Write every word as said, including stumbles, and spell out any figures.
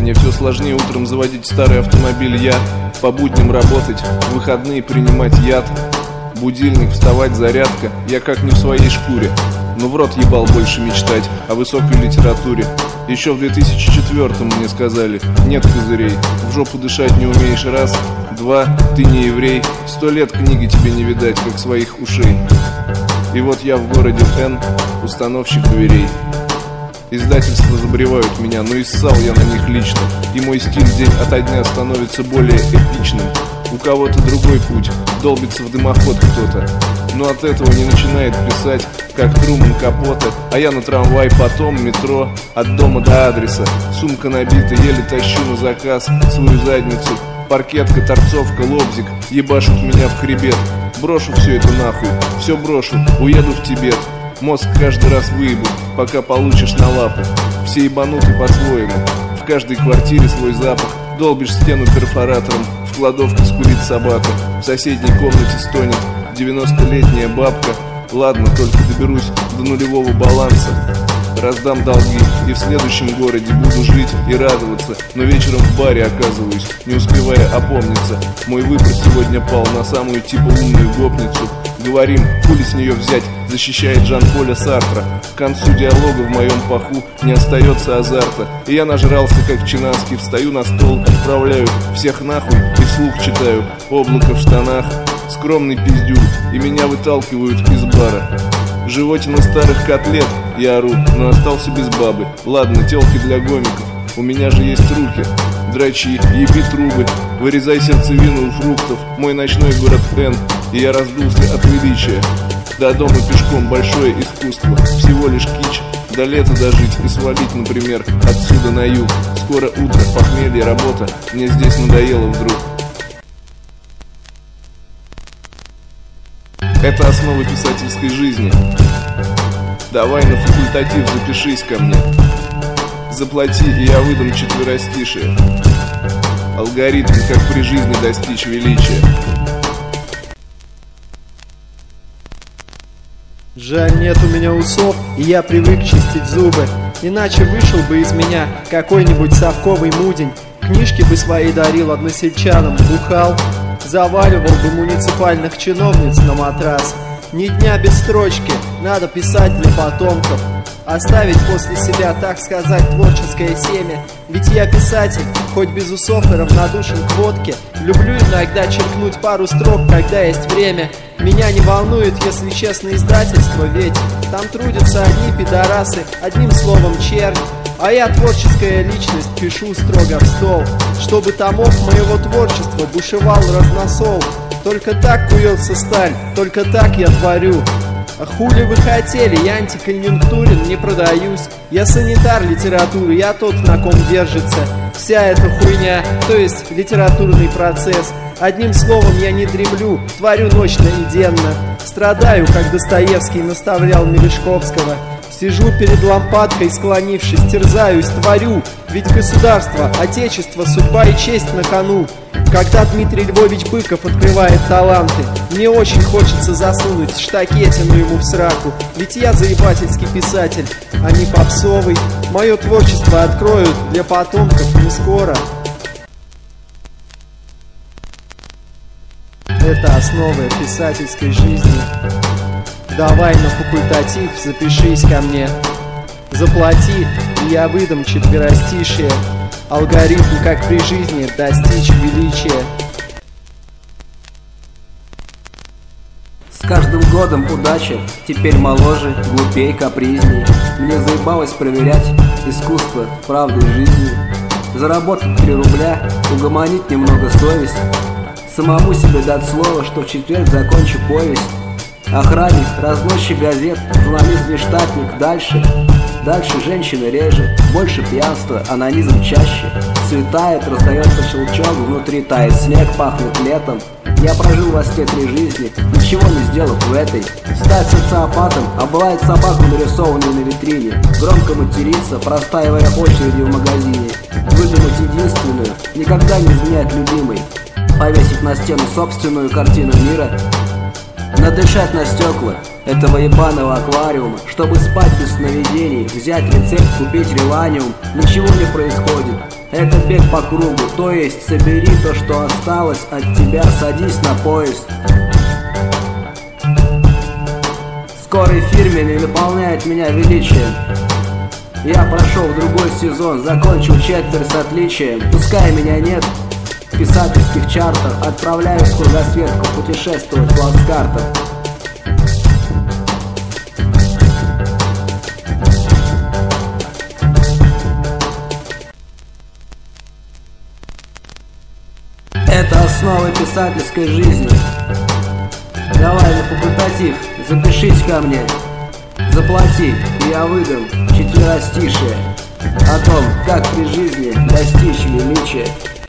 Мне все сложнее утром заводить старый автомобиль я, по будням работать, в выходные принимать яд. Будильник, вставать, зарядка, я как не в своей шкуре. Но в рот ебал больше мечтать о высокой литературе. Еще в две тысячи четвёртом мне сказали: нет козырей, в жопу дышать не умеешь раз, два, ты не еврей, сто лет книги тебе не видать, как своих ушей. И вот я в городе Н, установщик дверей. Издательства забревают меня, но и ссал я на них лично. И мой стиль день ото дня становится более эпичным. У кого-то другой путь, долбится в дымоход кто-то, но от этого не начинает писать, как Труман Капоте. А я на трамвай, потом метро, от дома до адреса. Сумка набита, еле тащу на заказ свою задницу. Паркетка, торцовка, лобзик ебашут меня в хребет. Брошу все это нахуй, все брошу, уеду в Тибет. Мозг каждый раз выебут, пока получишь на лапу. Все ебануты по-своему, в каждой квартире свой запах. Долбишь стену перфоратором, в кладовке скулит собака, в соседней комнате стонет девяностолетняя бабка. Ладно, только доберусь до нулевого баланса, раздам долги и в следующем городе буду жить и радоваться. Но вечером в баре оказываюсь, не успевая опомниться. Мой выбор сегодня пал на самую типа умную гопницу. Говорим, хули с нее взять, защищает Жан-Поля Сартра. К концу диалога в моем паху не остается азарта. И я нажрался как Чинаский, встаю на стол, отправляю всех нахуй и вслух читаю «Облако в штанах», скромный пиздюк, и меня выталкивают из бара. Животина старых котлет, я ору, но остался без бабы. Ладно, телки для гомиков, у меня же есть руки. Дрочи, еби трубы, вырезай сердцевину у фруктов. Мой ночной город Н, и я раздулся от величия. До дома пешком большое искусство, всего лишь кич. До лета дожить и свалить, например, отсюда на юг. Скоро утро, похмелье, работа, мне здесь надоело вдруг. Это основа писательской жизни. Давай на факультатив запишись ко мне. Заплати, и я выдам четверостишие. Алгоритм, как при жизни достичь величия. Жаль, нет у меня усов, и я привык чистить зубы. Иначе вышел бы из меня какой-нибудь совковый мудень. Книжки бы свои дарил односельчанам, бухал. Заваливал бы муниципальных чиновниц на матрас. Ни дня без строчки, надо писать для потомков. Оставить после себя, так сказать, творческое семя. Ведь я писатель, хоть без усов и равнодушен к водке. Люблю иногда черкнуть пару строк, когда есть время. Меня не волнует, если честно, издательство, ведь там трудятся одни пидорасы, одним словом чернь. А я творческая личность, пишу строго в стол, чтобы томов моего творчества бушевал разносол. Только так куется сталь, только так я творю. А хули вы хотели, я антиконъюнктурен, не продаюсь. Я санитар литературы, я тот, на ком держится вся эта хуйня, то есть литературный процесс. Одним словом, я не дремлю, творю ночно и денно. Страдаю, как Достоевский наставлял Мережковского. Сижу перед лампадкой, склонившись, терзаюсь, творю. Ведь государство, отечество, судьба и честь на кону. Когда Дмитрий Львович Быков открывает таланты, мне очень хочется засунуть штакетину ему в сраку. Ведь я заебательский писатель, а не попсовый. Мое творчество откроют для потомков не скоро. Это основа писательской жизни. Давай на факультатив запишись ко мне. Заплати, и я выдам четверостишие. Алгоритм, как при жизни, достичь величия. С каждым годом удача, теперь моложе, глупей, капризней. Мне заебалось проверять искусство правдой жизни. Заработать три рубля, угомонить немного совесть. Самому себе дать слово, что в четверг закончу повесть. Охранник, разносчик газет, журналист-внештатник. Дальше, дальше женщины реже, больше пьянства, анонизм чаще. Цветает, раздается щелчок, внутри тает снег, пахнет летом. Я прожил во сне три жизни, ничего не сделав в этой. Стать социопатом, обвалить собаку, нарисованную на витрине. Громко материться, простаивая очереди в магазине. Выдумать единственную, никогда не изменять любимой. Повесить на стену собственную картину мира. надышать на стекла этого ебаного аквариума, чтобы спать без сновидений, взять рецепт, купить реланиум. Ничего не происходит, это бег по кругу, то есть собери то, что осталось от тебя, садись на поезд. Скорый фирменный наполняет меня величием. Я прошел в другой сезон, закончил четверть с отличием. Пускай меня нет в писательских чартах, отправляюсь в кругосветку путешествовать в плацкартах. Это основы писательской жизни. Давай на факультатив, запишись ко мне. Заплати, и я выдам четверостишие о том, как при жизни достичь величия.